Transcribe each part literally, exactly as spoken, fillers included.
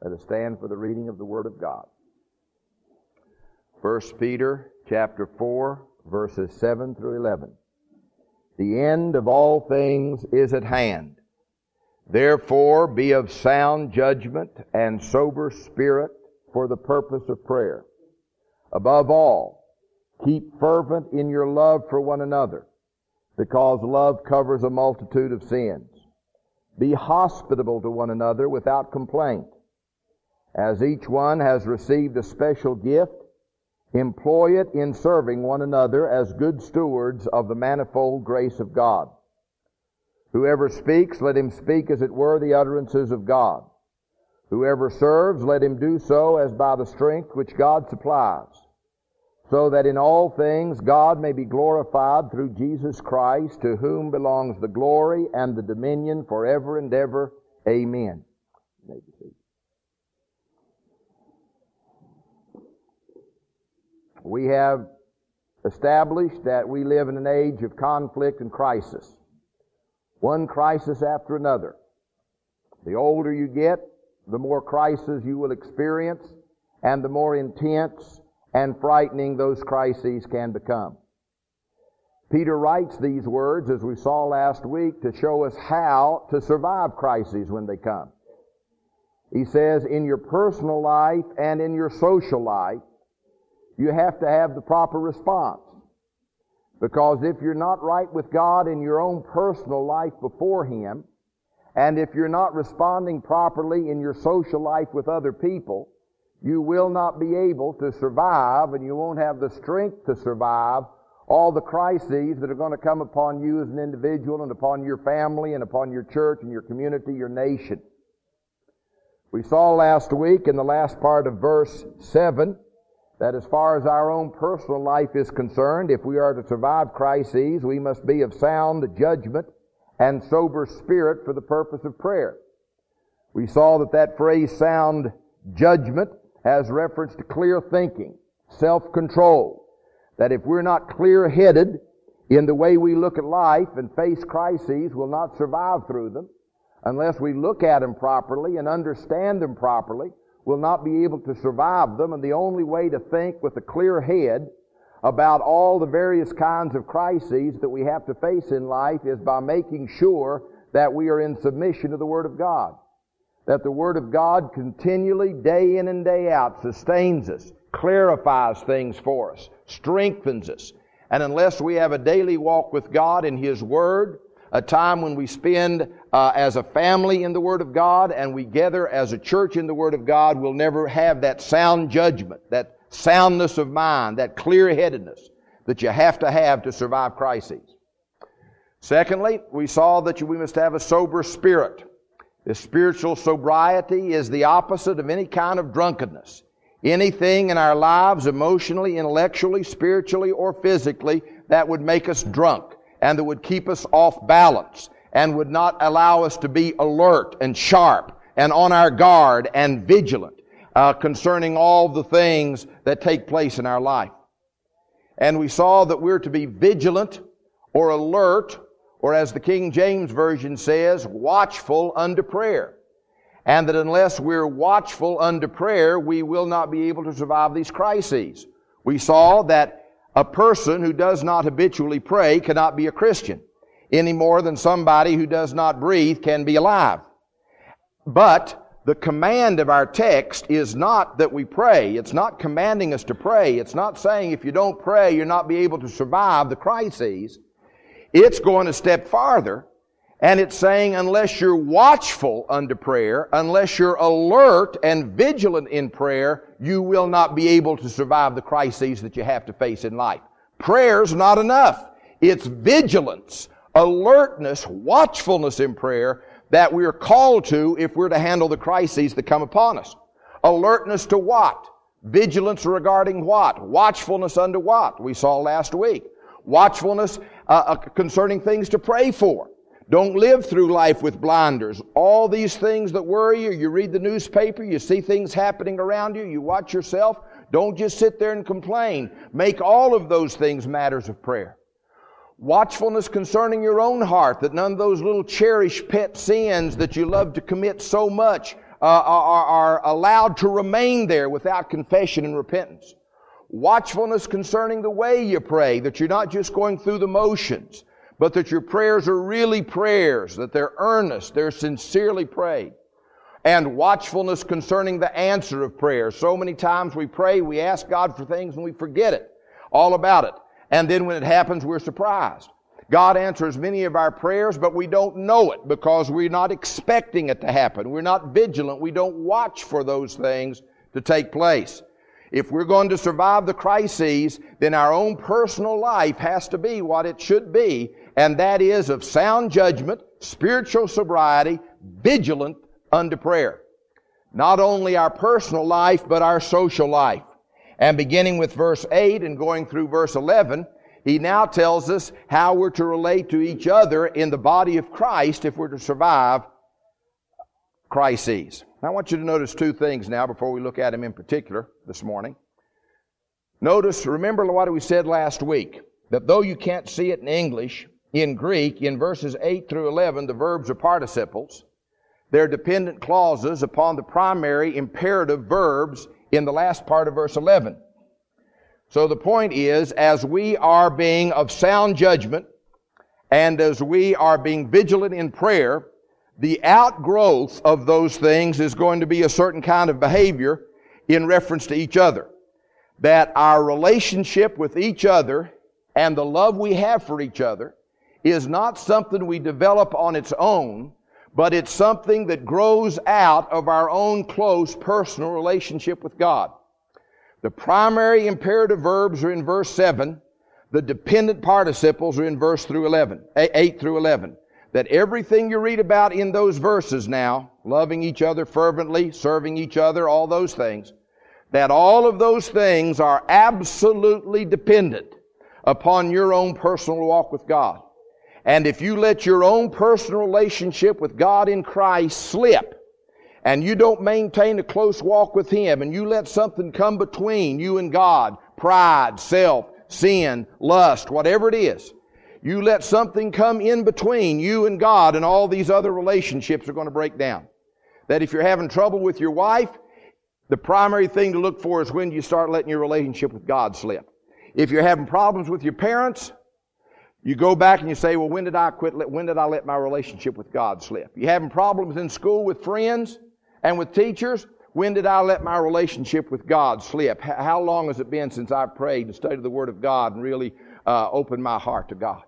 Let us stand for the reading of the Word of God. First Peter chapter four, verses seven through eleven. The end of all things is at hand. Therefore be of sound judgment and sober spirit for the purpose of prayer. Above all, keep fervent in your love for one another, because love covers a multitude of sins. Be hospitable to one another without complaint. As each one has received a special gift, employ it in serving one another as good stewards of the manifold grace of God. Whoever speaks, let him speak as it were the utterances of God. Whoever serves, let him do so as by the strength which God supplies, so that in all things God may be glorified through Jesus Christ, to whom belongs the glory and the dominion forever and ever. Amen. You may be seated. We have established that we live in an age of conflict and crisis. One crisis after another. The older you get, the more crises you will experience, and the more intense and frightening those crises can become. Peter writes these words, as we saw last week, to show us how to survive crises when they come. He says, in your personal life and in your social life, you have to have the proper response. Because if you're not right with God in your own personal life before Him, and if you're not responding properly in your social life with other people, you will not be able to survive, and you won't have the strength to survive all the crises that are going to come upon you as an individual and upon your family and upon your church and your community, your nation. We saw last week in the last part of verse seven that as far as our own personal life is concerned, if we are to survive crises, we must be of sound judgment and sober spirit for the purpose of prayer. We saw that that phrase, sound judgment, has reference to clear thinking, self-control. That if we're not clear-headed in the way we look at life and face crises, we'll not survive through them. Unless we look at them properly and understand them properly, we'll not be able to survive them. And the only way to think with a clear head about all the various kinds of crises that we have to face in life is by making sure that we are in submission to the Word of God. That the Word of God continually, day in and day out, sustains us, clarifies things for us, strengthens us. And unless we have a daily walk with God in His Word, a time when we spend uh, as a family in the Word of God and we gather as a church in the Word of God, we'll never have that sound judgment, that soundness of mind, that clear-headedness that you have to have to survive crises. Secondly, we saw that we must have a sober spirit. This spiritual sobriety is the opposite of any kind of drunkenness. Anything in our lives, emotionally, intellectually, spiritually, or physically, that would make us drunk and that would keep us off balance and would not allow us to be alert and sharp and on our guard and vigilant uh, concerning all the things that take place in our life. And we saw that we're to be vigilant or alert, or as the King James Version says, watchful unto prayer. And that unless we're watchful unto prayer, we will not be able to survive these crises. We saw that a person who does not habitually pray cannot be a Christian, any more than somebody who does not breathe can be alive. But the command of our text is not that we pray. It's not commanding us to pray. It's not saying if you don't pray, you're not be able to survive the crises. It's going a step farther, and it's saying unless you're watchful unto prayer, unless you're alert and vigilant in prayer, you will not be able to survive the crises that you have to face in life. Prayer's not enough. It's vigilance, alertness, watchfulness in prayer that we're called to if we're to handle the crises that come upon us. Alertness to what? Vigilance regarding what? Watchfulness unto what? We saw last week. Watchfulness uh, uh, concerning things to pray for. Don't live through life with blinders. All these things that worry you, you read the newspaper, you see things happening around you, you watch yourself. Don't just sit there and complain. Make all of those things matters of prayer. Watchfulness concerning your own heart, that none of those little cherished pet sins that you love to commit so much are, are allowed to remain there without confession and repentance. Watchfulness concerning the way you pray, that you're not just going through the motions, but that your prayers are really prayers, that they're earnest, they're sincerely prayed. And watchfulness concerning the answer of prayer. So many times we pray, we ask God for things and we forget it, all about it. And then when it happens, we're surprised. God answers many of our prayers, but we don't know it because we're not expecting it to happen. We're not vigilant. We don't watch for those things to take place. If we're going to survive the crises, then our own personal life has to be what it should be, and that is of sound judgment, spiritual sobriety, vigilant unto prayer. Not only our personal life, but our social life. And beginning with verse eight and going through verse eleven, he now tells us how we're to relate to each other in the body of Christ if we're to survive crises. Now, I want you to notice two things now before we look at them in particular this morning. Notice, remember what we said last week, that though you can't see it in English, in Greek, in verses eight through eleven, the verbs are participles. They're dependent clauses upon the primary imperative verbs in the last part of verse eleven. So the point is, as we are being of sound judgment, and as we are being vigilant in prayer, the outgrowth of those things is going to be a certain kind of behavior in reference to each other. That our relationship with each other and the love we have for each other is not something we develop on its own, but it's something that grows out of our own close personal relationship with God. The primary imperative verbs are in verse seven. The dependent participles are in verse through eleven, eight through eleven. That everything you read about in those verses now, loving each other fervently, serving each other, all those things, that all of those things are absolutely dependent upon your own personal walk with God. And if you let your own personal relationship with God in Christ slip, and you don't maintain a close walk with Him, and you let something come between you and God, pride, self, sin, lust, whatever it is, you let something come in between you and God, and all these other relationships are going to break down. That if you're having trouble with your wife, the primary thing to look for is when you start letting your relationship with God slip. If you're having problems with your parents, you go back and you say, well, when did I quit? When did I let my relationship with God slip? You having problems in school with friends and with teachers? When did I let my relationship with God slip? How long has it been since I prayed and studied the Word of God and really uh, opened my heart to God?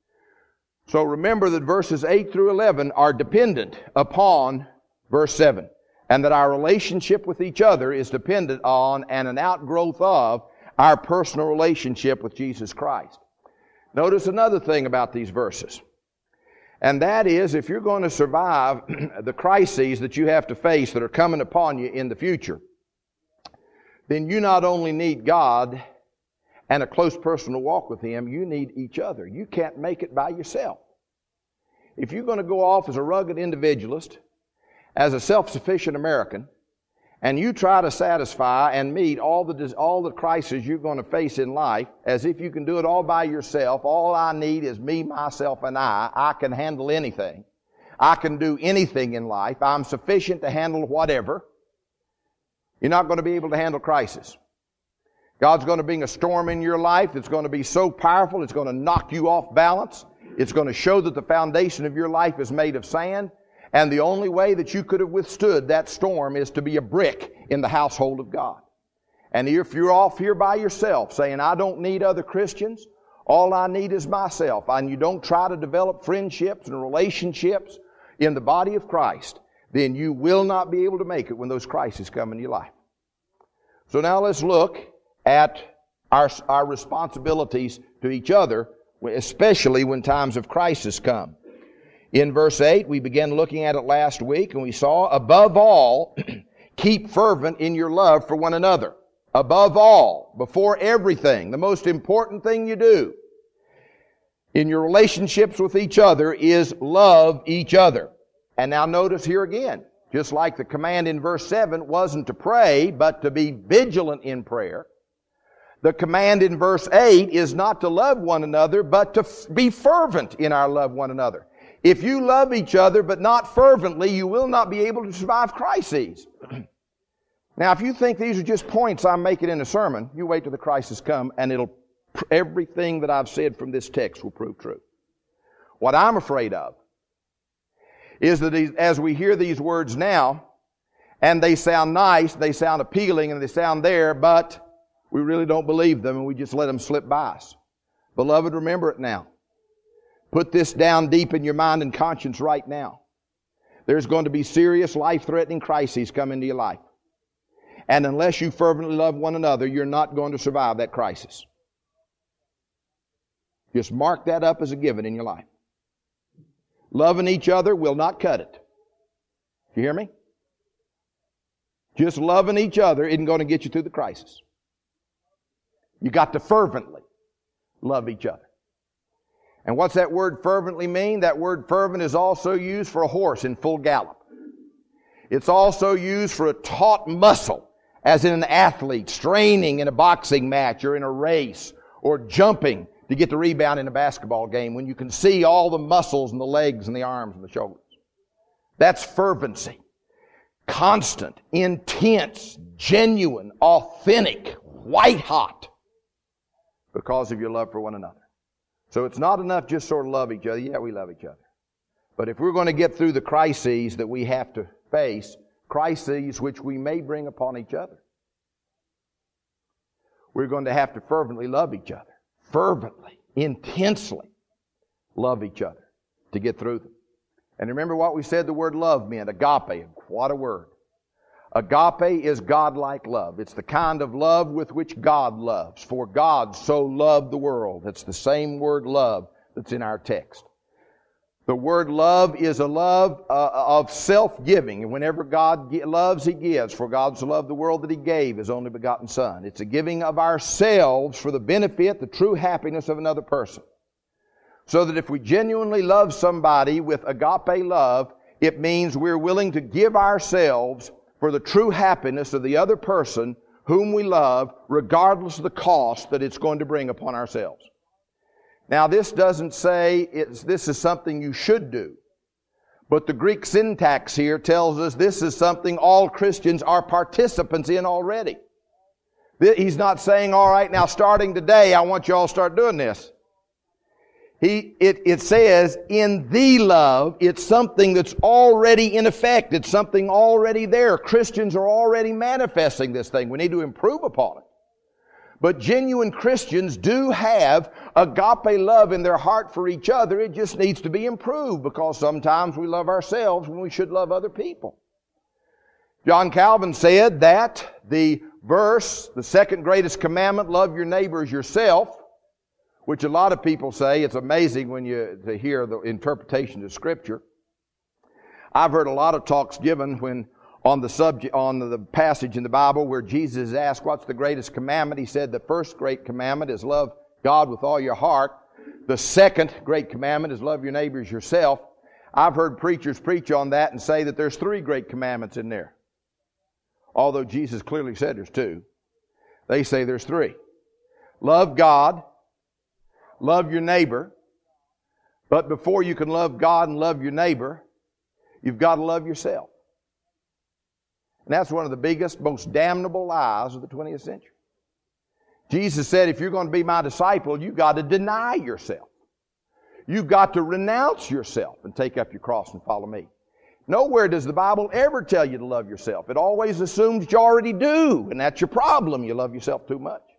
So remember that verses eight through eleven are dependent upon verse seven, and that our relationship with each other is dependent on and an outgrowth of our personal relationship with Jesus Christ. Notice another thing about these verses, and that is, if you're going to survive the crises that you have to face that are coming upon you in the future, then you not only need God and a close personal walk with Him, you need each other. You can't make it by yourself. If you're going to go off as a rugged individualist, as a self-sufficient American, and you try to satisfy and meet all the all the crises you're going to face in life as if you can do it all by yourself, all I need is me, myself, and I, I can handle anything. I can do anything in life. I'm sufficient to handle whatever. You're not going to be able to handle crisis. God's going to bring a storm in your life that's going to be so powerful, it's going to knock you off balance. It's going to show that the foundation of your life is made of sand. And the only way that you could have withstood that storm is to be a brick in the household of God. And if you're off here by yourself saying, I don't need other Christians, all I need is myself, and you don't try to develop friendships and relationships in the body of Christ, then you will not be able to make it when those crises come in your life. So now let's look at our, our responsibilities to each other, especially when times of crisis come. In verse eight, we began looking at it last week, and we saw, above all, keep fervent in your love for one another. Above all, before everything, the most important thing you do in your relationships with each other is love each other. And now notice here again, just like the command in verse seven wasn't to pray, but to be vigilant in prayer, the command in verse eight is not to love one another, but to f- be fervent in our love one another. If you love each other but not fervently, you will not be able to survive crises. Now, if you think these are just points I'm making in a sermon, you wait till the crisis come, and it'll everything that I've said from this text will prove true. What I'm afraid of is that these, as we hear these words now, and they sound nice, they sound appealing, and they sound there, but we really don't believe them, and we just let them slip by us. Beloved, remember it now. Put this down deep in your mind and conscience right now. There's going to be serious, life-threatening crises come into your life. And unless you fervently love one another, you're not going to survive that crisis. Just mark that up as a given in your life. Loving each other will not cut it. You hear me? Just loving each other isn't going to get you through the crisis. You got to fervently love each other. And what's that word fervently mean? That word fervent is also used for a horse in full gallop. It's also used for a taut muscle, as in an athlete straining in a boxing match or in a race or jumping to get the rebound in a basketball game when you can see all the muscles and the legs and the arms and the shoulders. That's fervency. Constant, intense, genuine, authentic, white hot because of your love for one another. So it's not enough just sort of love each other. Yeah, we love each other. But if we're going to get through the crises that we have to face, crises which we may bring upon each other, we're going to have to fervently love each other. Fervently, intensely love each other to get through them. And remember what we said the word love meant, agape. What a word. Agape is God-like love. It's the kind of love with which God loves. For God so loved the world. That's the same word love that's in our text. The word love is a love uh, of self-giving. And whenever God loves, He gives. For God so loved the world that He gave His only begotten Son. It's a giving of ourselves for the benefit, the true happiness of another person. So that if we genuinely love somebody with agape love, it means we're willing to give ourselves for the true happiness of the other person whom we love, regardless of the cost that it's going to bring upon ourselves. Now, this doesn't say it's, this is something you should do. But the Greek syntax here tells us this is something all Christians are participants in already. He's not saying, all right, now starting today, I want you all to start doing this. He, it, it says, in the love, it's something that's already in effect. It's something already there. Christians are already manifesting this thing. We need to improve upon it. But genuine Christians do have agape love in their heart for each other. It just needs to be improved because sometimes we love ourselves when we should love other people. John Calvin said that the verse, the second greatest commandment, love your neighbor as yourself, which a lot of people say, it's amazing when you to hear the interpretation of Scripture. I've heard a lot of talks given when on the subject, on the passage in the Bible where Jesus is asked, what's the greatest commandment? He said the first great commandment is love God with all your heart. The second great commandment is love your neighbor as yourself. I've heard preachers preach on that and say that there's three great commandments in there. Although Jesus clearly said there's two. They say there's three. Love God. Love your neighbor. But before you can love God and love your neighbor, you've got to love yourself. And that's one of the biggest, most damnable lies of the twentieth century. Jesus said, if you're going to be my disciple, you've got to deny yourself. You've got to renounce yourself and take up your cross and follow me. Nowhere does the Bible ever tell you to love yourself. It always assumes you already do, and that's your problem. You love yourself too much.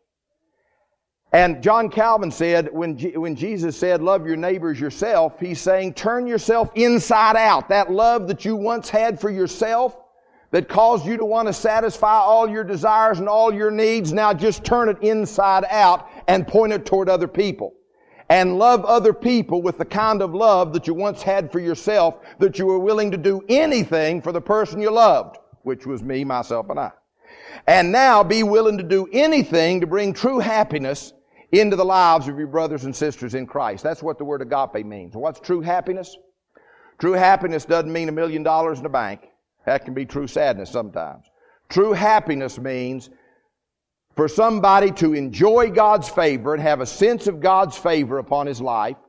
And John Calvin said, when, G- when Jesus said, love your neighbors yourself, he's saying, turn yourself inside out. That love that you once had for yourself, that caused you to want to satisfy all your desires and all your needs, now just turn it inside out and point it toward other people. And love other people with the kind of love that you once had for yourself, that you were willing to do anything for the person you loved, which was me, myself, and I. And now be willing to do anything to bring true happiness into the lives of your brothers and sisters in Christ. That's what the word agape means. What's true happiness? True happiness doesn't mean a million dollars in the bank. That can be true sadness sometimes. True happiness means for somebody to enjoy God's favor and have a sense of God's favor upon his life,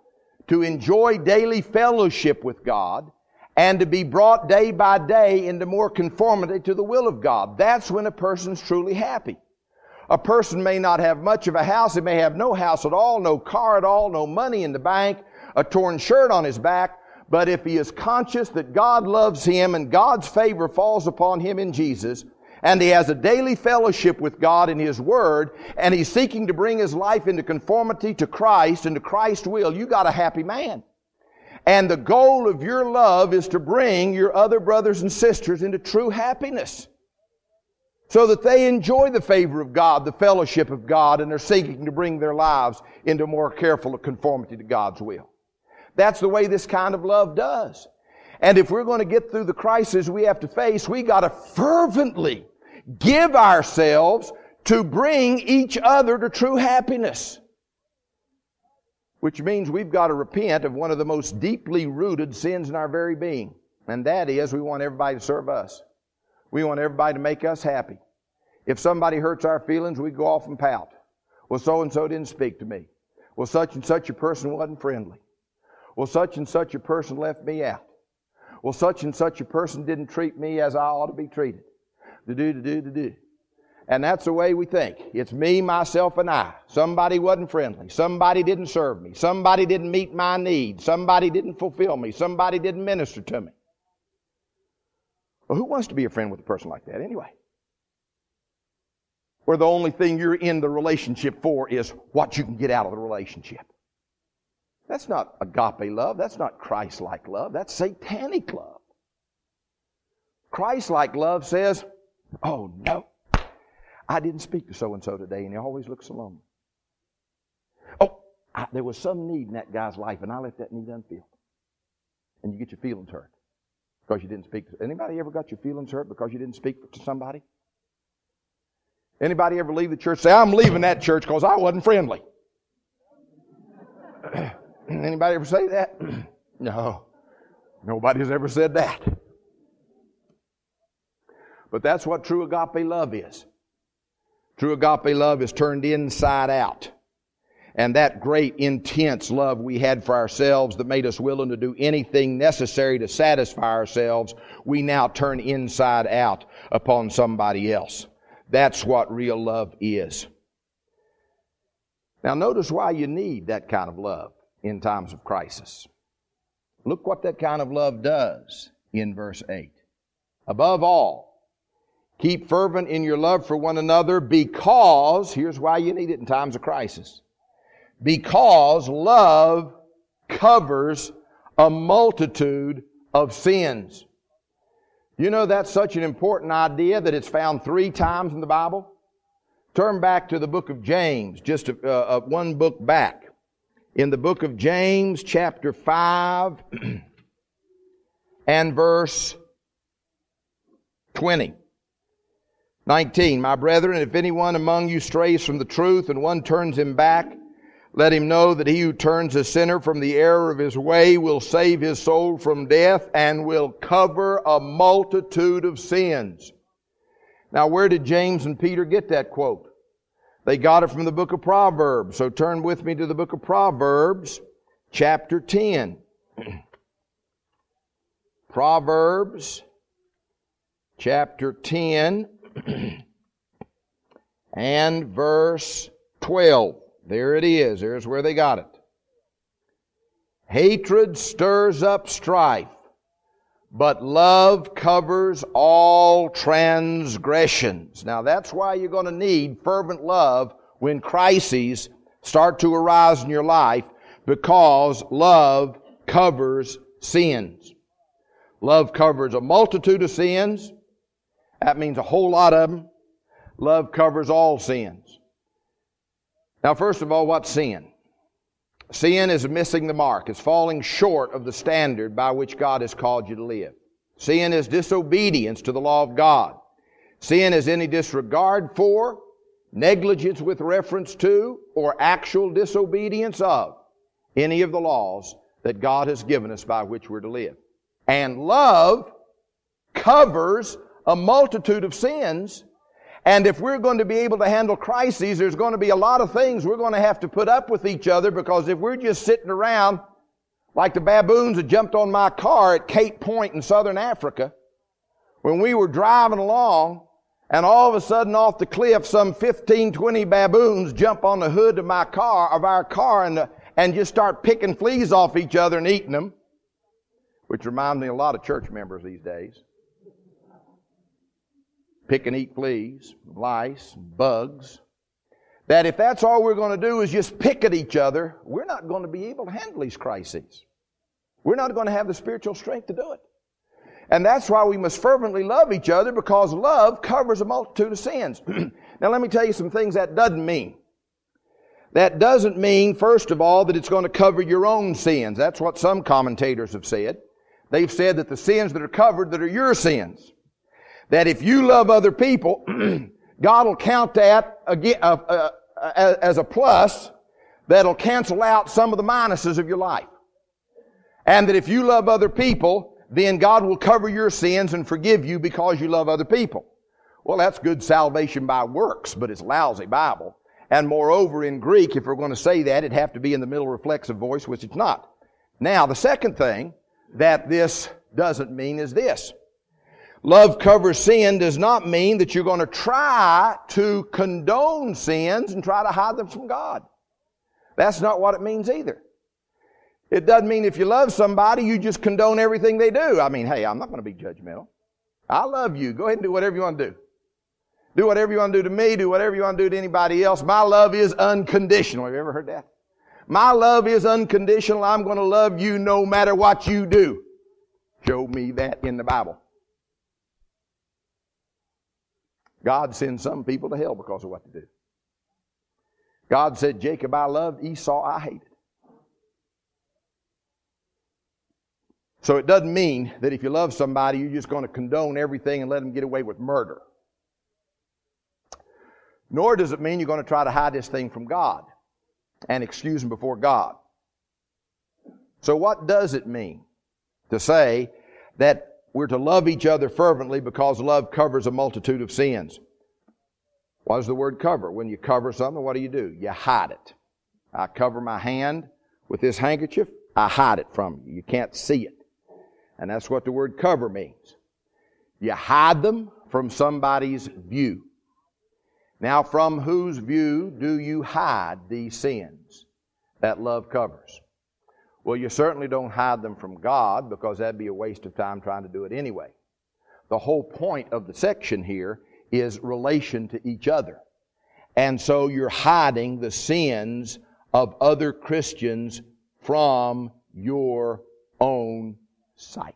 to enjoy daily fellowship with God, and to be brought day by day into more conformity to the will of God. That's when a person's truly happy. A person may not have much of a house. He may have no house at all, no car at all, no money in the bank, a torn shirt on his back. But if he is conscious that God loves him and God's favor falls upon him in Jesus, and he has a daily fellowship with God in His Word, and he's seeking to bring his life into conformity to Christ and to Christ's will, you got a happy man. And the goal of your love is to bring your other brothers and sisters into true happiness, so that they enjoy the favor of God, the fellowship of God, and they're seeking to bring their lives into more careful conformity to God's will. That's the way this kind of love does. And if we're going to get through the crisis we have to face, we got to fervently give ourselves to bring each other to true happiness. Which means we've got to repent of one of the most deeply rooted sins in our very being. And that is, we want everybody to serve us. We want everybody to make us happy. If somebody hurts our feelings, we go off and pout. Well, so-and-so didn't speak to me. Well, such and such a person wasn't friendly. Well, such and such a person left me out. Well, such and such a person didn't treat me as I ought to be treated. Do-do, do-do, do-do. And that's the way we think. It's me, myself, and I. Somebody wasn't friendly. Somebody didn't serve me. Somebody didn't meet my needs. Somebody didn't fulfill me. Somebody didn't minister to me. Well, who wants to be a friend with a person like that anyway? Where the only thing you're in the relationship for is what you can get out of the relationship. That's not agape love. That's not Christ-like love. That's satanic love. Christ-like love says, oh no, I didn't speak to so-and-so today and he always looks alone. Oh, I, there was some need in that guy's life and I left that need unfilled. And you get your feelings hurt because you didn't speak to... Anybody ever got your feelings hurt because you didn't speak to somebody? Anybody ever leave the church say, I'm leaving that church because I wasn't friendly? Anybody ever say that? No. Nobody's ever said that. But that's what true agape love is. True agape love is turned inside out. And that great, intense love we had for ourselves that made us willing to do anything necessary to satisfy ourselves, we now turn inside out upon somebody else. That's what real love is. Now notice why you need that kind of love in times of crisis. Look what that kind of love does in verse eight. Above all, keep fervent in your love for one another because, here's why you need it in times of crisis, because love covers a multitude of sins. You know that's such an important idea that it's found three times in the Bible? Turn back to the book of James, just a, uh, one book back. In the book of James, chapter five and verse twenty. nineteen, my brethren, if anyone among you strays from the truth and one turns him back, let him know that he who turns a sinner from the error of his way will save his soul from death and will cover a multitude of sins. Now, where did James and Peter get that quote? They got it from the book of Proverbs. So turn with me to the book of Proverbs, chapter ten. Proverbs, chapter ten, and verse twelve. There it is. There's where they got it. Hatred stirs up strife, but love covers all transgressions. Now that's why you're going to need fervent love when crises start to arise in your life, because love covers sins. Love covers a multitude of sins. That means a whole lot of them. Love covers all sins. Now, first of all, what's sin? Sin is missing the mark. It's falling short of the standard by which God has called you to live. Sin is disobedience to the law of God. Sin is any disregard for, negligence with reference to, or actual disobedience of any of the laws that God has given us by which we're to live. And love covers a multitude of sins. And if we're going to be able to handle crises, there's going to be a lot of things we're going to have to put up with each other, because if we're just sitting around Like the baboons that jumped on my car at Cape Point in southern Africa when we were driving along, and all of a sudden off the cliff some fifteen, twenty baboons jump on the hood of my car, of our car, and, uh, and just start picking fleas off each other and eating them, which reminds me of a lot of church members these days. Pick and eat fleas, lice, bugs. That if that's all we're going to do is just pick at each other, we're not going to be able to handle these crises. We're not going to have the spiritual strength to do it. And that's why we must fervently love each other, because love covers a multitude of sins. Now let me tell you some things that doesn't mean. That doesn't mean, first of all, that it's going to cover your own sins. That's what some commentators have said. They've said that the sins that are covered, that are your sins. That if you love other people, God will count that again, uh, uh, uh, as a plus that'll cancel out some of the minuses of your life. And that if you love other people, then God will cover your sins and forgive you because you love other people. Well, that's good salvation by works, but it's lousy Bible. And moreover, in Greek, if we're going to say that, it'd have to be in the middle reflexive voice, which it's not. Now, the second thing that this doesn't mean is this. Love covers sin does not mean that you're going to try to condone sins and try to hide them from God. That's not what it means either. It doesn't mean if you love somebody, you just condone everything they do. I mean, hey, I'm not going to be judgmental. I love you. Go ahead and do whatever you want to do. Do whatever you want to do to me. Do whatever you want to do to anybody else. My love is unconditional. Have you ever heard that? My love is unconditional. I'm going to love you no matter what you do. Show me that in the Bible. God sends some people to hell because of what they do. God said, Jacob I loved, Esau I hated. So it doesn't mean that if you love somebody, you're just going to condone everything and let them get away with murder. Nor does it mean you're going to try to hide this thing from God and excuse them before God. So what does it mean to say that we're to love each other fervently because love covers a multitude of sins? What does the word cover? When you cover something, what do you do? You hide it. I cover my hand with this handkerchief. I hide it from you. You can't see it. And that's what the word cover means. You hide them from somebody's view. Now, from whose view do you hide these sins that love covers? Well, you certainly don't hide them from God, because that'd be a waste of time trying to do it anyway. The whole point of the section here is relation to each other. And so you're hiding the sins of other Christians from your own sight.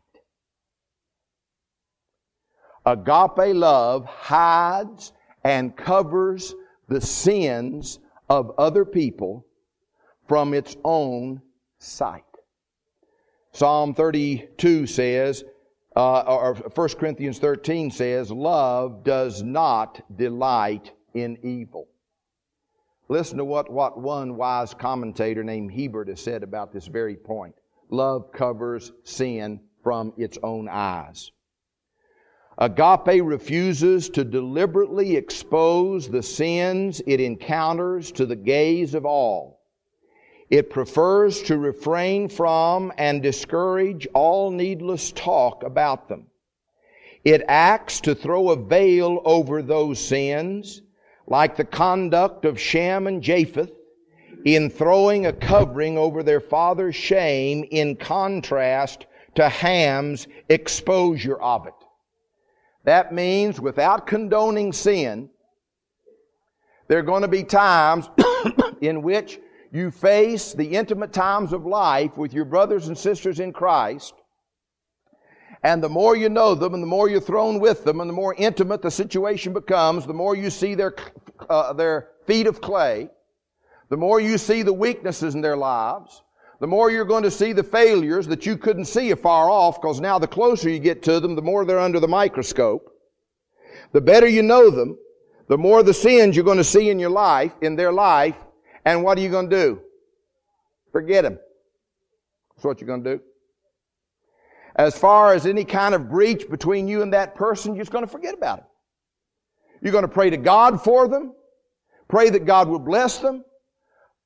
Agape love hides and covers the sins of other people from its own sight. Psalm thirty-two says, uh, or First Corinthians thirteen says, love does not delight in evil. Listen to what, what one wise commentator named Hebert has said about this very point. Love covers sin from its own eyes. Agape refuses to deliberately expose the sins it encounters to the gaze of all. It prefers to refrain from and discourage all needless talk about them. It acts to throw a veil over those sins, like the conduct of Shem and Japheth in throwing a covering over their father's shame, in contrast to Ham's exposure of it. That means without condoning sin, there are going to be times in which you face the intimate times of life with your brothers and sisters in Christ. And the more you know them and the more you're thrown with them and the more intimate the situation becomes, the more you see their, uh, their feet of clay, the more you see the weaknesses in their lives, the more you're going to see the failures that you couldn't see afar off, because now the closer you get to them, the more they're under the microscope. The better you know them, the more the sins you're going to see in your life, in their life, and what are you going to do? Forget them. That's what you're going to do. As far as any kind of breach between you and that person, you're just going to forget about it. You're going to pray to God for them, pray that God will bless them,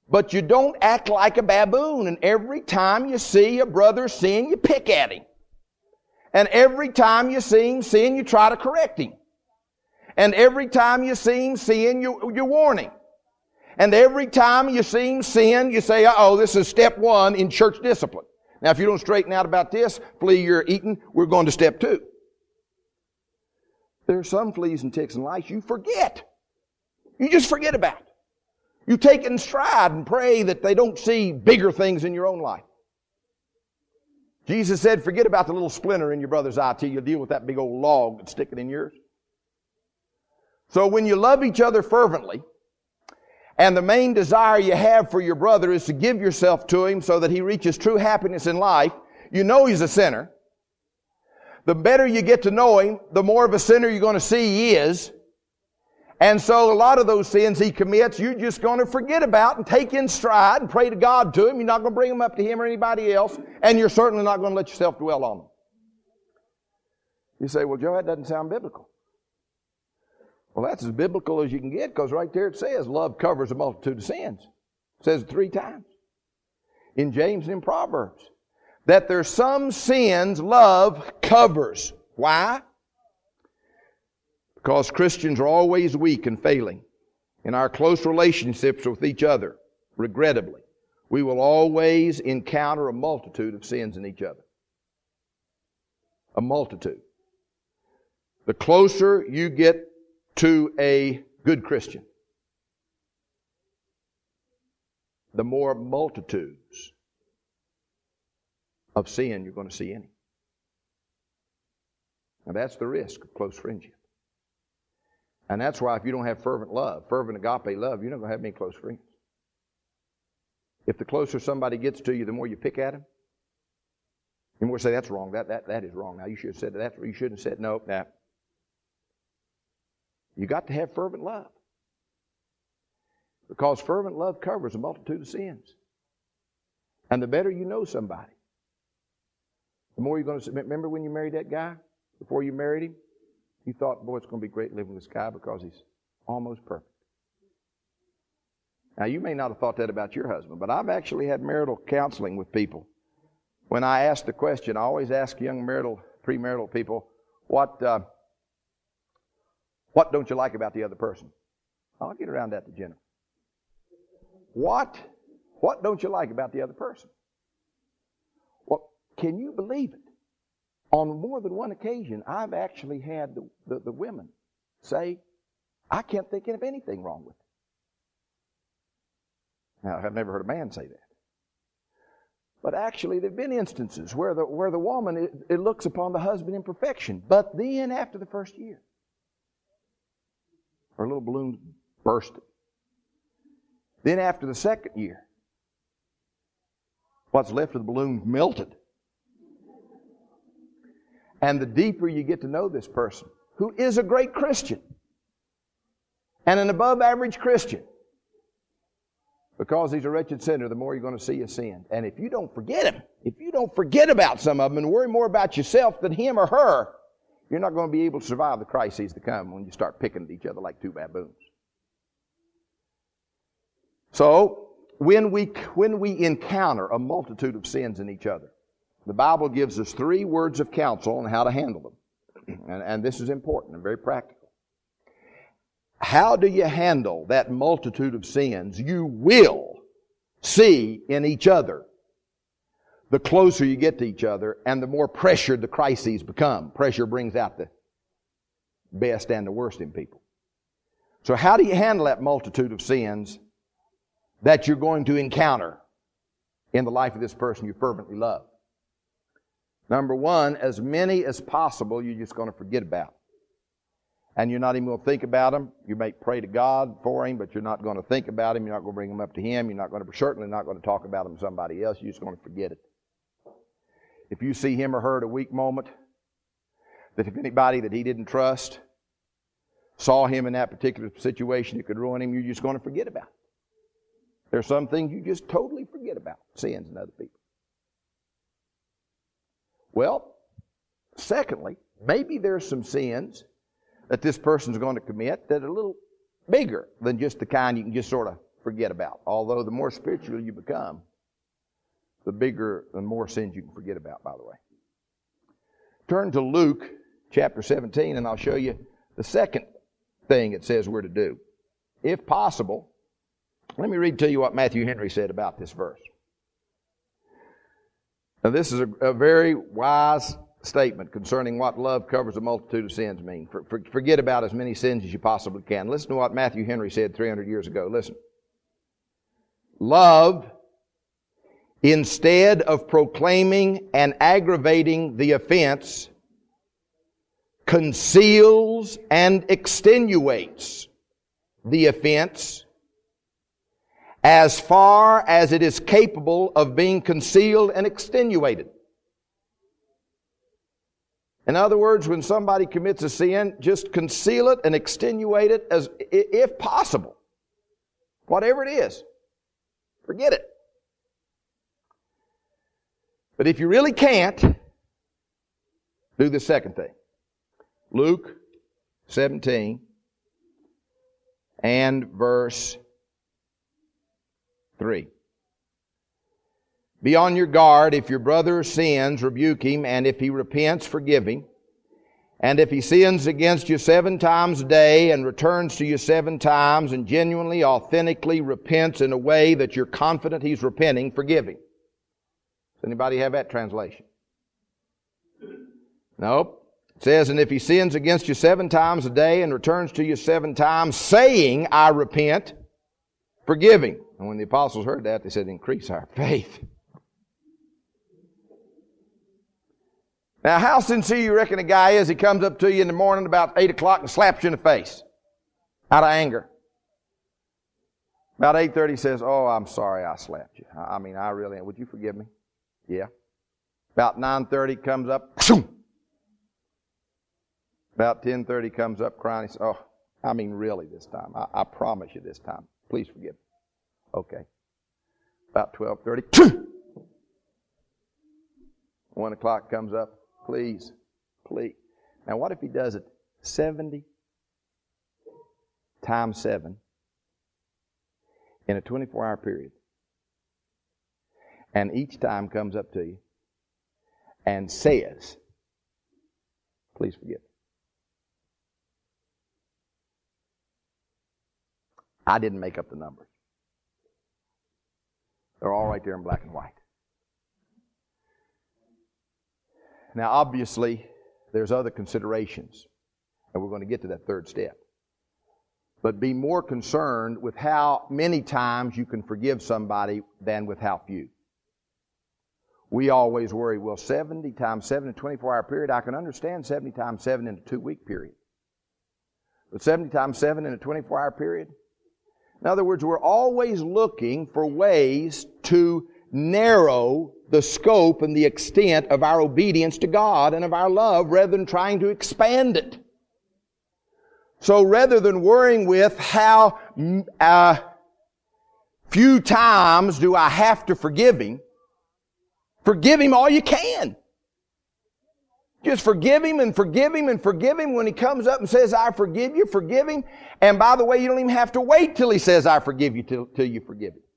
But you don't act like a baboon, and every time you see a brother sin, you pick at him. And every time you see him sin, you try to correct him. And every time you see him sin, you, you warn him. And every time you see him sin, you say, uh-oh, this is step one in church discipline. Now, if you don't straighten out about this, flea you're eating, we're going to step two. There are some fleas and ticks and lice you forget. You just forget about. You take it in stride and pray that they don't see bigger things in your own life. Jesus said, forget about the little splinter in your brother's eye till you deal with that big old log that's sticking in yours. So when you love each other fervently, and the main desire you have for your brother is to give yourself to him so that he reaches true happiness in life, you know he's a sinner. The better you get to know him, the more of a sinner you're going to see he is. And so a lot of those sins he commits, you're just going to forget about and take in stride and pray to God to him. You're not going to bring them up to him or anybody else, and you're certainly not going to let yourself dwell on them. You say, well, Joe, that doesn't sound biblical. Well, that's as biblical as you can get, because right there it says love covers a multitude of sins. It says it three times. In James and in Proverbs. That there's some sins love covers. Why? Because Christians are always weak and failing in our close relationships with each other. Regrettably, we will always encounter a multitude of sins in each other. A multitude. The closer you get to a good Christian, the more multitudes of sin you're going to see in him. Now that's the risk of close friendship. And that's why if you don't have fervent love, fervent agape love, you're not going to have many close friends. If the closer somebody gets to you, the more you pick at them. The more you say, that's wrong, that, that, that is wrong. Now you should have said that, you shouldn't have said no, that. You got to have fervent love. Because fervent love covers a multitude of sins. And the better you know somebody, the more you're going to... Remember when you married that guy? Before you married him? You thought, boy, it's going to be great living with this guy because he's almost perfect. Now, you may not have thought that about your husband, but I've actually had marital counseling with people. When I ask the question, I always ask young marital, premarital people, what, uh, what don't you like about the other person? I'll get around that to Jennifer. What, what don't you like about the other person? Well, can you believe it? On more than one occasion, I've actually had the, the, the women say, I can't think of anything wrong with it. Now, I've never heard a man say that. But actually, there have been instances where the, where the woman, it, it looks upon the husband in perfection. But then, after the first year, her little balloon bursted. Then after the second year, what's left of the balloon melted. And the deeper you get to know this person, who is a great Christian, and an above average Christian, because he's a wretched sinner, the more you're going to see his sin. And if you don't forget him, if you don't forget about some of them and worry more about yourself than him or her, you're not going to be able to survive the crises that come when you start picking at each other like two baboons. So, when we, when we encounter a multitude of sins in each other, the Bible gives us three words of counsel on how to handle them. And, and this is important and very practical. How do you handle that multitude of sins you will see in each other the closer you get to each other and the more pressured the crises become? Pressure brings out the best and the worst in people. So how do you handle that multitude of sins that you're going to encounter in the life of this person you fervently love? Number one, as many as possible you're just going to forget about. And you're not even going to think about them. You may pray to God for him, but you're not going to think about him. You're not going to bring them up to him. You're not going to, certainly not going to talk about him to somebody else. You're just going to forget it. If you see him or her at a weak moment, that if anybody that he didn't trust saw him in that particular situation that could ruin him, you're just going to forget about it. There are some things you just totally forget about, sins in other people. Well, secondly, maybe there's some sins that this person's going to commit that are a little bigger than just the kind you can just sort of forget about. Although the more spiritual you become, the bigger and more sins you can forget about, by the way. Turn to Luke chapter seventeen, and I'll show you the second thing it says we're to do. If possible, let me read to you what Matthew Henry said about this verse. Now, this is a, a very wise statement concerning what love covers a multitude of sins mean. For, for, forget about as many sins as you possibly can. Listen to what Matthew Henry said three hundred years ago. Listen. Love, instead of proclaiming and aggravating the offense, conceals and extenuates the offense as far as it is capable of being concealed and extenuated. In other words, when somebody commits a sin, just conceal it and extenuate it as if possible. Whatever it is. Forget it. But if you really can't, do the second thing. Luke seventeen and verse three. Be on your guard. If your brother sins, rebuke him, and if he repents, forgive him. And if he sins against you seven times a day and returns to you seven times and genuinely, authentically repents in a way that you're confident he's repenting, forgive him. Does anybody have that translation? Nope. It says, and if he sins against you seven times a day and returns to you seven times, saying, I repent, forgive him. And when the apostles heard that, they said, increase our faith. Now, how sincere you reckon a guy is? He comes up to you in the morning about eight o'clock and slaps you in the face out of anger. About eight thirty he says, oh, I'm sorry I slapped you. I mean, I really am. Would you forgive me? Yeah. About nine thirty comes up. About ten thirty comes up crying. He says, oh, I mean really this time. I, I promise you this time. Please forgive me. Okay. About twelve thirty. One o'clock comes up. Please, please. Now what if he does it seventy times seven in a twenty-four hour period? And each time comes up to you and says, please forgive me. I didn't make up the numbers. They're all right there in black and white. Now, obviously, there's other considerations, and we're going to get to that third step. But be more concerned with how many times you can forgive somebody than with how few. We always worry, well, seventy times seven in a twenty-four hour period, I can understand seventy times seven in a two-week period. But seventy times seven in a twenty-four hour period? In other words, we're always looking for ways to narrow the scope and the extent of our obedience to God and of our love rather than trying to expand it. So rather than worrying with how uh, few times do I have to forgive him, forgive him all you can. Just forgive him and forgive him and forgive him. When he comes up and says, I forgive you, forgive him. And by the way, you don't even have to wait till he says, I forgive you, till, till you forgive him.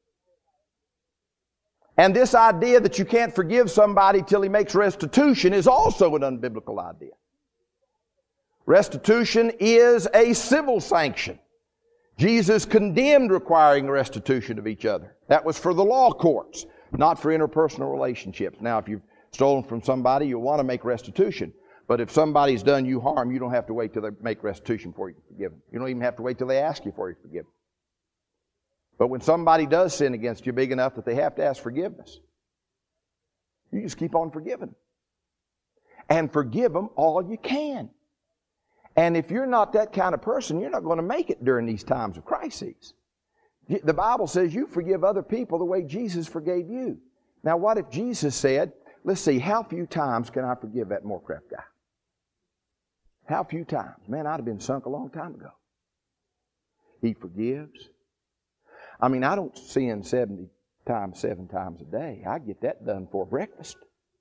And this idea that you can't forgive somebody till he makes restitution is also an unbiblical idea. Restitution is a civil sanction. Jesus condemned requiring restitution of each other. That was for the law courts, not for interpersonal relationships. Now, if you've stolen from somebody, you'll want to make restitution. But if somebody's done you harm, you don't have to wait till they make restitution for you to forgive them. You don't even have to wait till they ask you for you to forgive them. But when somebody does sin against you big enough that they have to ask forgiveness, you just keep on forgiving. And forgive them all you can. And if you're not that kind of person, you're not going to make it during these times of crises. The Bible says you forgive other people the way Jesus forgave you. Now what if Jesus said, let's see, how few times can I forgive that Moorcraft guy? How few times? Man, I'd have been sunk a long time ago. He forgives. I mean, I don't sin seventy times, seven times a day. I get that done for breakfast.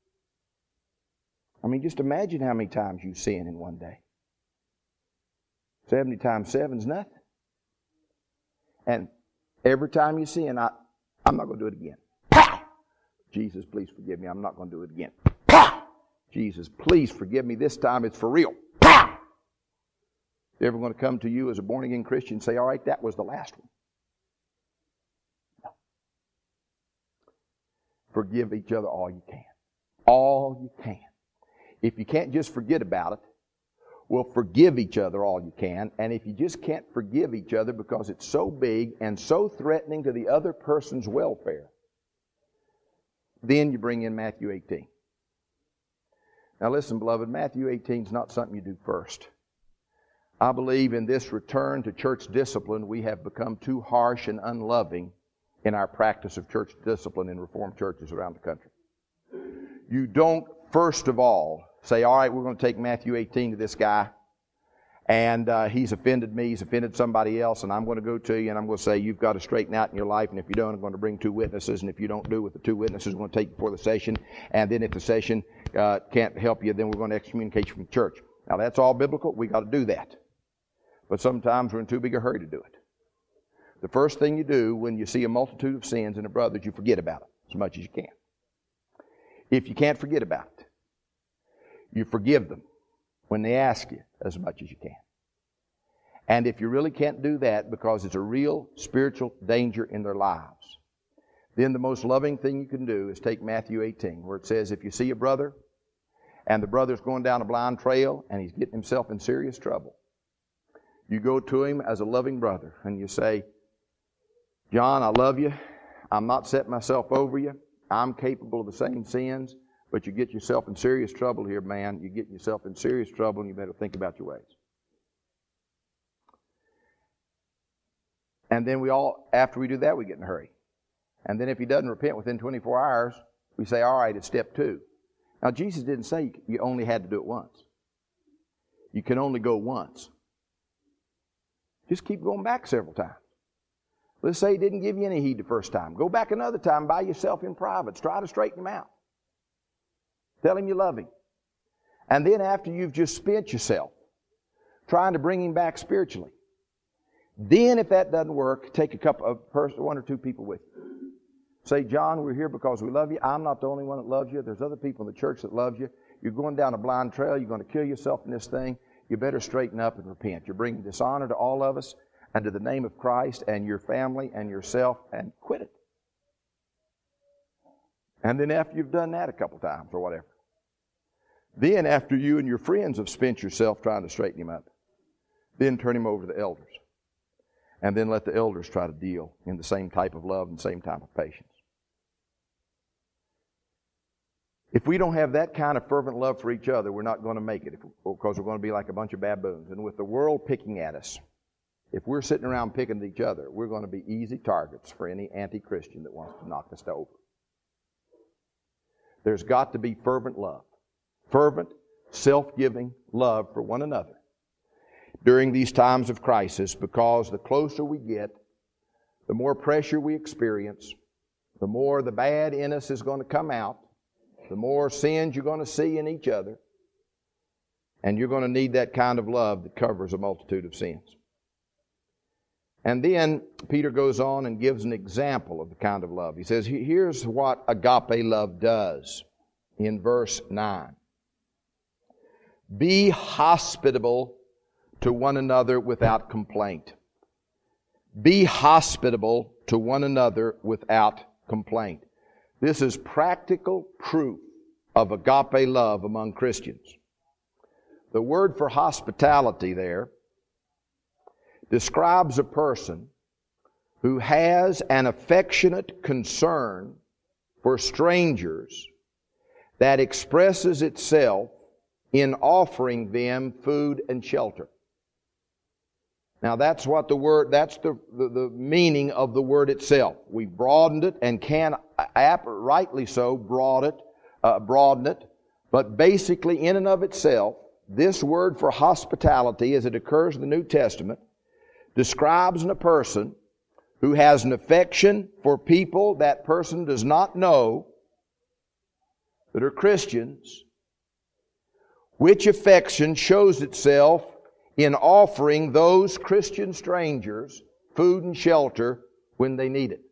I mean, just imagine how many times you sin in one day. seventy times seven is nothing. And Every time you sin, I, I'm not going to do it again. Pow! Jesus, please forgive me. I'm not going to do it again. Pow! Jesus, please forgive me. This time it's for real. Pow! They're ever going to come to you as a born-again Christian and say, all right, that was the last one. No. Forgive each other all you can. All you can. If you can't just forget about it, well, forgive each other all you can. And if you just can't forgive each other because it's so big and so threatening to the other person's welfare, then you bring in Matthew eighteen. Now listen, beloved, Matthew eighteen is not something you do first. I believe in this return to church discipline, we have become too harsh and unloving in our practice of church discipline in Reformed churches around the country. You don't, first of all, say, all right, we're going to take Matthew eighteen to this guy, and uh, he's offended me, he's offended somebody else, and I'm going to go to you, and I'm going to say, you've got to straighten out in your life, and if you don't, I'm going to bring two witnesses, and if you don't do with the two witnesses, we're going to take you before the session, and then if the session uh, can't help you, then we're going to excommunicate you from church. Now, that's all biblical. We've got to do that. But sometimes we're in too big a hurry to do it. The first thing you do when you see a multitude of sins in a brother is you forget about it as much as you can. If you can't forget about it, you forgive them when they ask you as much as you can. And if you really can't do that because it's a real spiritual danger in their lives, then the most loving thing you can do is take Matthew eighteen, where it says, if you see a brother and the brother's going down a blind trail and he's getting himself in serious trouble, you go to him as a loving brother and you say, John, I love you. I'm not setting myself over you. I'm capable of the same sins. But you get yourself in serious trouble here, man. You get yourself in serious trouble, and you better think about your ways. And then we all, after we do that, we get in a hurry. And then if he doesn't repent within twenty-four hours, we say, all right, it's step two. Now, Jesus didn't say you only had to do it once. You can only go once. Just keep going back several times. Let's say he didn't give you any heed the first time. Go back another time by yourself in private. Try to straighten him out. Tell him you love him. And then after you've just spent yourself trying to bring him back spiritually, then if that doesn't work, take a couple of person, one or two people with you. Say, John, we're here because we love you. I'm not the only one that loves you. There's other people in the church that loves you. You're going down a blind trail. You're going to kill yourself in this thing. You better straighten up and repent. You're bringing dishonor to all of us and to the name of Christ and your family and yourself, and quit it. And then after you've done that a couple times or whatever, then after you and your friends have spent yourself trying to straighten him up, then turn him over to the elders. And then let the elders try to deal in the same type of love and same type of patience. If we don't have that kind of fervent love for each other, we're not going to make it, because we're going to be like a bunch of baboons. And with the world picking at us, if we're sitting around picking at each other, we're going to be easy targets for any anti-Christian that wants to knock us over. There's got to be fervent love. Fervent, self-giving love for one another during these times of crisis, because the closer we get, the more pressure we experience, the more the bad in us is going to come out, the more sins you're going to see in each other, and you're going to need that kind of love that covers a multitude of sins. And then Peter goes on and gives an example of the kind of love. He says, here's what agape love does in verse nine. Be hospitable to one another without complaint. Be hospitable to one another without complaint. This is practical proof of agape love among Christians. The word for hospitality there describes a person who has an affectionate concern for strangers that expresses itself in offering them food and shelter. Now that's what the word, that's the, the, the meaning of the word itself. We broadened it and can, ap- rightly so, broad it, uh, broaden it. But basically, in and of itself, this word for hospitality, as it occurs in the New Testament, describes a person who has an affection for people that person does not know that are Christians, which affection shows itself in offering those Christian strangers food and shelter when they need it.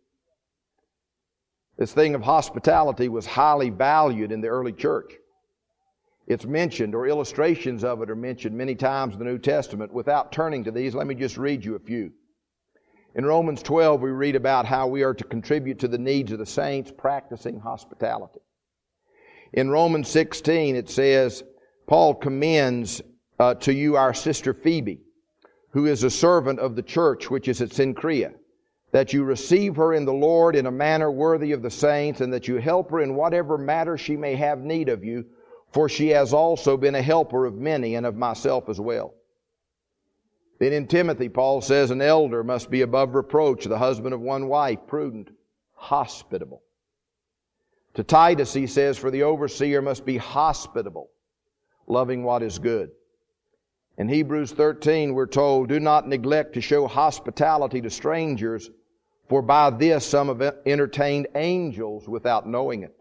This thing of hospitality was highly valued in the early church. It's mentioned, or illustrations of it are mentioned many times in the New Testament. Without turning to these, let me just read you a few. In Romans twelve, we read about how we are to contribute to the needs of the saints, practicing hospitality. In Romans sixteen, it says, Paul commends uh, to you our sister Phoebe, who is a servant of the church which is at Cenchrea, that you receive her in the Lord in a manner worthy of the saints, and that you help her in whatever matter she may have need of you, for she has also been a helper of many and of myself as well. Then in Timothy, Paul says, an elder must be above reproach, the husband of one wife, prudent, hospitable. To Titus, he says, for the overseer must be hospitable, loving what is good. In Hebrews thirteen, we're told, do not neglect to show hospitality to strangers, for by this some have entertained angels without knowing it.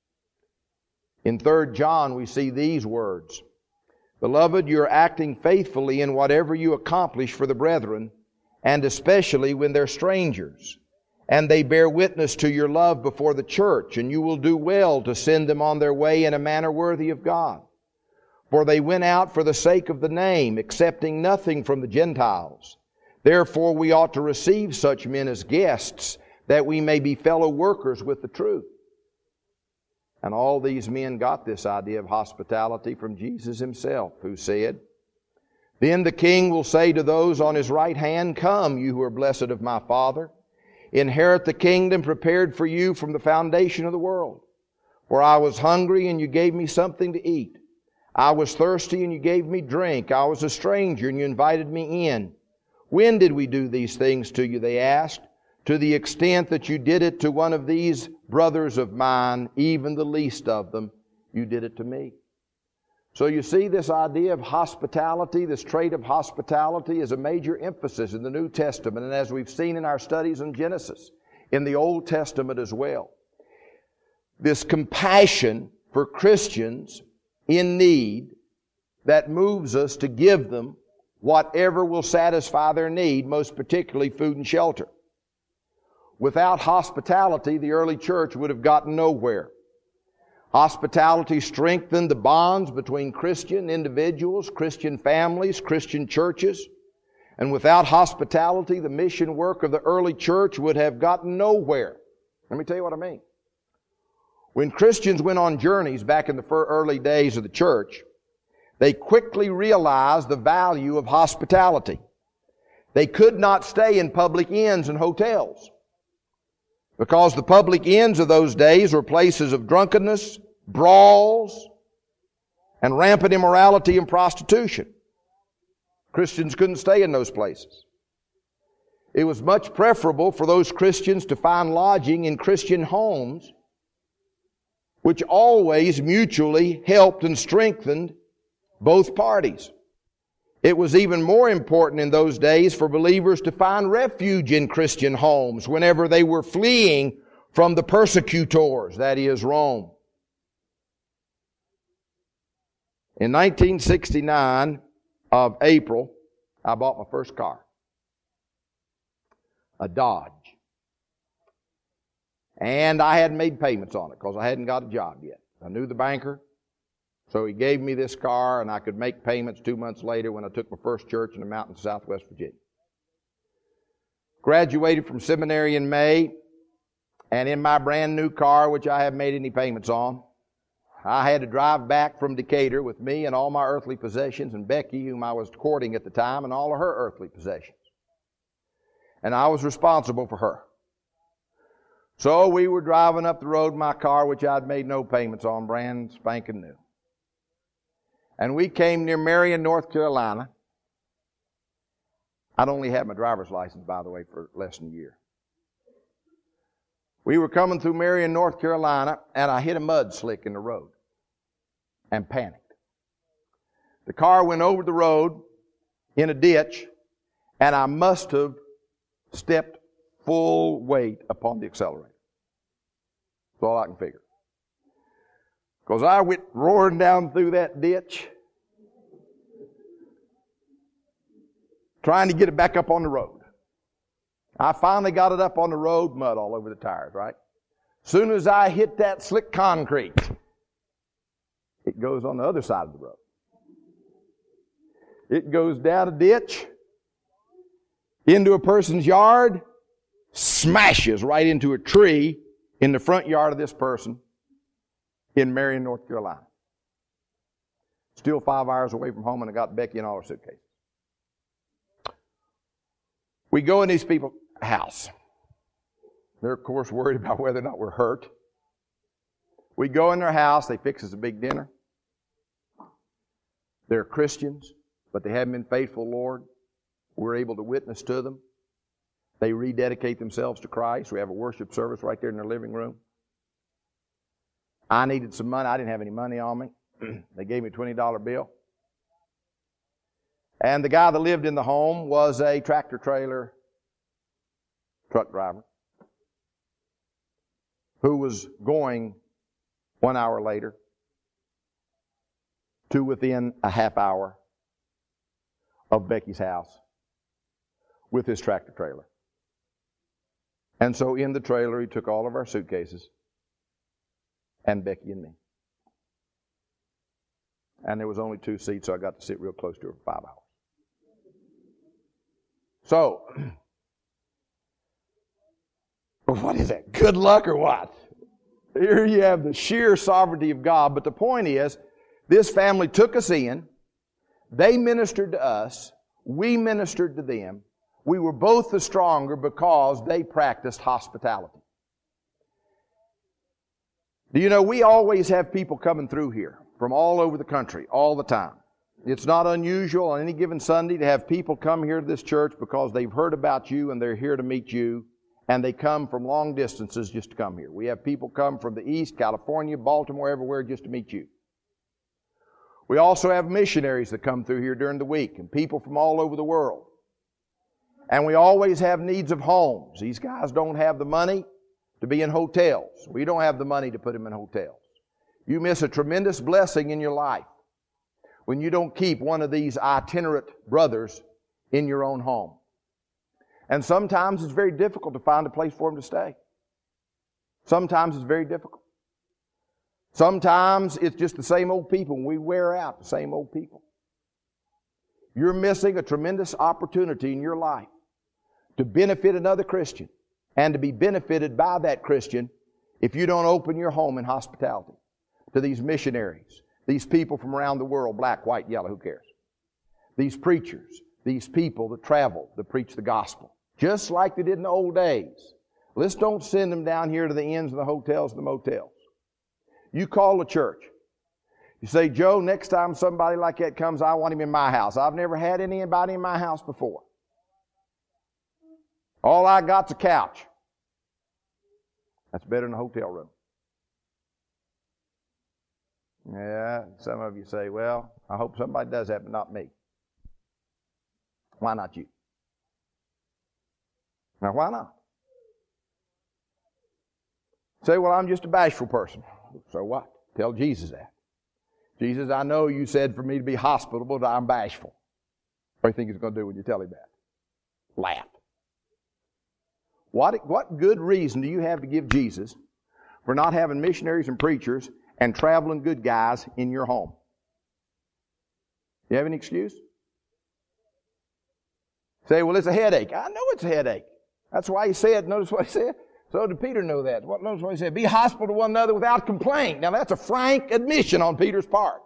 In Third John, we see these words, Beloved, you are acting faithfully in whatever you accomplish for the brethren, and especially when they're strangers. And they bear witness to your love before the church, and you will do well to send them on their way in a manner worthy of God. For they went out for the sake of the name, accepting nothing from the Gentiles. Therefore we ought to receive such men as guests, that we may be fellow workers with the truth. And all these men got this idea of hospitality from Jesus Himself, who said, Then the King will say to those on His right hand, Come, you who are blessed of my Father, inherit the kingdom prepared for you from the foundation of the world. For I was hungry, and you gave me something to eat. I was thirsty, and you gave me drink. I was a stranger, and you invited me in. When did we do these things to you, they asked. To the extent that you did it to one of these brothers of mine, even the least of them, you did it to me. So you see, this idea of hospitality, this trait of hospitality, is a major emphasis in the New Testament, and as we've seen in our studies in Genesis, in the Old Testament as well. This compassion for Christians in need that moves us to give them whatever will satisfy their need, most particularly food and shelter. Without hospitality, the early church would have gotten nowhere. Hospitality strengthened the bonds between Christian individuals, Christian families, Christian churches. And without hospitality, the mission work of the early church would have gotten nowhere. Let me tell you what I mean. When Christians went on journeys back in the early days of the church, they quickly realized the value of hospitality. They could not stay in public inns and hotels, because the public inns of those days were places of drunkenness, brawls, and rampant immorality and prostitution. Christians couldn't stay in those places. It was much preferable for those Christians to find lodging in Christian homes, which always mutually helped and strengthened both parties. It was even more important in those days for believers to find refuge in Christian homes whenever they were fleeing from the persecutors, that is, Rome. In nineteen sixty-nine of April, I bought my first car. A Dodge. And I hadn't made payments on it because I hadn't got a job yet. I knew the banker. So he gave me this car, and I could make payments two months later when I took my first church in the mountains of southwest Virginia. Graduated from seminary in May, and in my brand new car, which I haven't made any payments on, I had to drive back from Decatur with me and all my earthly possessions, and Becky, whom I was courting at the time, and all of her earthly possessions. And I was responsible for her. So we were driving up the road in my car, which I'd made no payments on, brand spanking new. And we came near Marion, North Carolina. I'd only had my driver's license, by the way, for less than a year. We were coming through Marion, North Carolina, and I hit a mud slick in the road and panicked. The car went over the road in a ditch, and I must have stepped full weight upon the accelerator. That's all I can figure. Because I went roaring down through that ditch, trying to get it back up on the road. I finally got it up on the road, mud all over the tires, right? Soon as I hit that slick concrete, it goes on the other side of the road. It goes down a ditch, into a person's yard, smashes right into a tree in the front yard of this person in Marion, North Carolina. Still five hours away from home, and I got Becky in all her suitcases. We go in these people's house. They're, of course, worried about whether or not we're hurt. We go in their house. They fix us a big dinner. They're Christians, but they haven't been faithful, Lord. We're able to witness to them. They rededicate themselves to Christ. We have a worship service right there in their living room. I needed some money. I didn't have any money on me. They gave me a twenty dollar bill. And the guy that lived in the home was a tractor trailer truck driver who was going one hour later to within a half hour of Becky's house with his tractor trailer. And so in the trailer, he took all of our suitcases and Becky and me. And there was only two seats, so I got to sit real close to her for five hours. So, what is that? Good luck or what? Here you have the sheer sovereignty of God. But the point is, this family took us in. They ministered to us. We ministered to them. We were both the stronger because they practiced hospitality. Do you know, we always have people coming through here from all over the country, all the time. It's not unusual on any given Sunday to have people come here to this church because they've heard about you and they're here to meet you, and they come from long distances just to come here. We have people come from the East, California, Baltimore, everywhere just to meet you. We also have missionaries that come through here during the week and people from all over the world. And we always have needs of homes. These guys don't have the money to be in hotels. We don't have the money to put them in hotels. You miss a tremendous blessing in your life when you don't keep one of these itinerant brothers in your own home. And sometimes it's very difficult to find a place for them to stay. Sometimes it's very difficult. Sometimes it's just the same old people, and we wear out the same old people. You're missing a tremendous opportunity in your life to benefit another Christian and to be benefited by that Christian if you don't open your home in hospitality to these missionaries, these people from around the world, black, white, yellow, who cares? These preachers, these people that travel, that preach the gospel, just like they did in the old days. Let's don't send them down here to the inns and the hotels and the motels. You call the church. You say, Joe, next time somebody like that comes, I want him in my house. I've never had anybody in my house before. All I got's a couch. That's better than a hotel room. Yeah, some of you say, well, I hope somebody does that, but not me. Why not you? Now, why not? Say, well, I'm just a bashful person. So what? Tell Jesus that. Jesus, I know you said for me to be hospitable, but I'm bashful. What do you think he's going to do when you tell him that? Laugh. What, what good reason do you have to give Jesus for not having missionaries and preachers and traveling good guys in your home? You have any excuse? Say, well, it's a headache. I know it's a headache. That's why he said, notice what he said? So did Peter know that? What, notice what he said? Be hospitable to one another without complaint. Now that's a frank admission on Peter's part.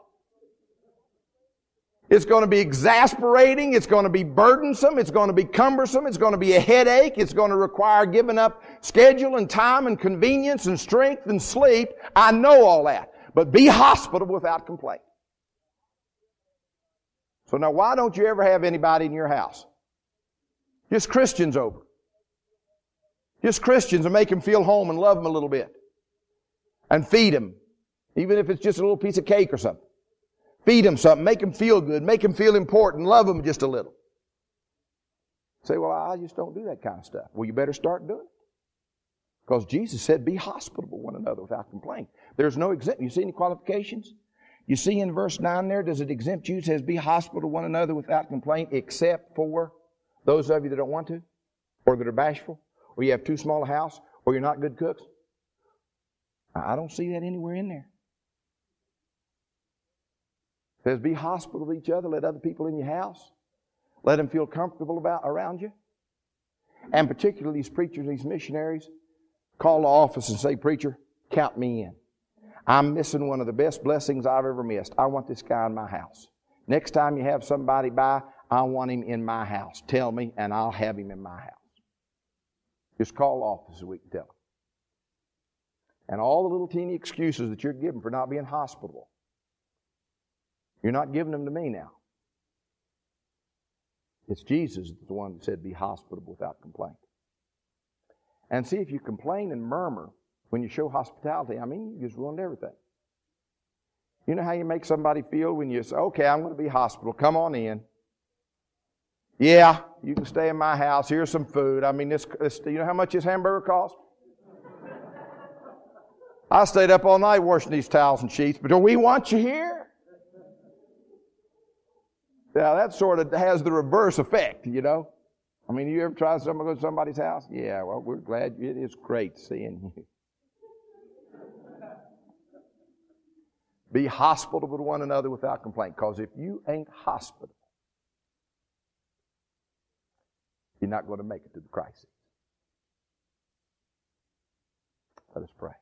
It's going to be exasperating. It's going to be burdensome. It's going to be cumbersome. It's going to be a headache. It's going to require giving up schedule and time and convenience and strength and sleep. I know all that. But be hospitable without complaint. So now why don't you ever have anybody in your house? Just Christians over. Just Christians, and make them feel home and love them a little bit. And feed them. Even if it's just a little piece of cake or something. Feed them something. Make them feel good. Make them feel important. Love them just a little. Say, well, I just don't do that kind of stuff. Well, you better start doing it. Because Jesus said, be hospitable one another without complaint. There's no exempt. You see any qualifications? You see in verse nine there, does it exempt you? It says, be hospitable one another without complaint, except for those of you that don't want to. or that are bashful, or you have too small a house, or you're not good cooks? I don't see that anywhere in there. It says be hospitable to each other. Let other people in your house. Let them feel comfortable about around you. And particularly these preachers, these missionaries, call the office and say, preacher, count me in. I'm missing one of the best blessings I've ever missed. I want this guy in my house. Next time you have somebody by, I want him in my house. Tell me, and I'll have him in my house. Just call the office and we can tell him. And all the little teeny excuses that you're giving for not being hospitable, you're not giving them to me now. It's Jesus the one that said, be hospitable without complaint. And see, if you complain and murmur when you show hospitality, I mean, you just ruined everything. You know how you make somebody feel when you say, okay, I'm going to be hospitable. Come on in. Yeah, you can stay in my house. Here's some food. I mean, this, this you know how much this hamburger cost? I stayed up all night washing these towels and sheets, but do we want you here? Now, that sort of has the reverse effect, you know. I mean, you ever try to go to somebody's house? Yeah, well, we're glad. It is great seeing you. Be hospitable to one another without complaint, because if you ain't hospitable, you're not going to make it to the crisis. Let us pray.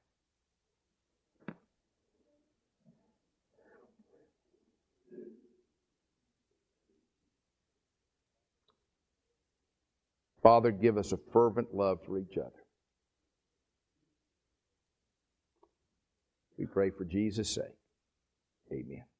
Father, give us a fervent love for each other. We pray for Jesus' sake. Amen.